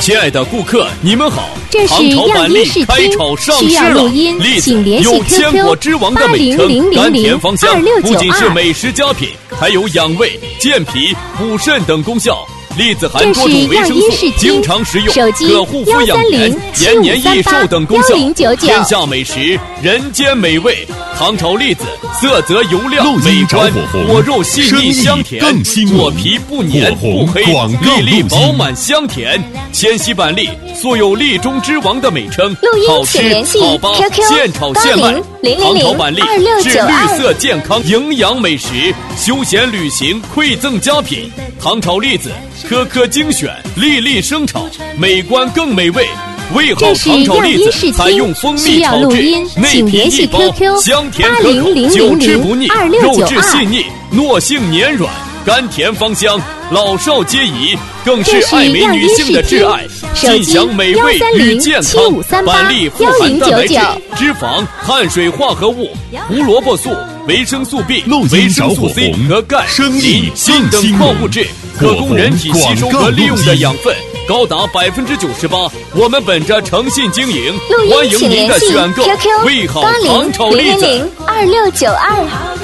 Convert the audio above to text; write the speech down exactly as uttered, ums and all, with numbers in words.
亲爱的顾客，你们好， 这是样衣试听，需要录音，请联系 Q Q 八零零零零二六九二。 不仅是美食佳品，还有养胃、健脾、补肾等功效。栗子含多种维生素，经常食用，可护肤养颜、延年益寿等功效。天下美食，人间美味。糖炒栗子，色泽油亮美观，果肉细腻香甜，果皮不黏不黑，粒粒饱满香甜。千禧板栗素有栗中之王的美称，好吃好扒，现炒现卖。糖炒板栗是绿色健康营养美食，休闲旅行馈赠佳品。糖炒栗子，颗颗精选，粒粒生炒，美观更美味。味好糖炒栗子采用蜂蜜炒制，内皮一包，香甜可口，久吃不腻，肉质细腻，糯性黏软，甘甜芳香，老少皆宜，更是爱美女性的挚爱。尽享美味与健康。板栗富含蛋白质、脂肪、碳水化合物、胡萝卜素、维生素 B、维生素 C 和钙、磷、锌等矿物质，可供人体吸收和利用的养分高达百分之九十八。我们本着诚信经营，欢迎您的选购。味好糖炒栗子。 二六九二。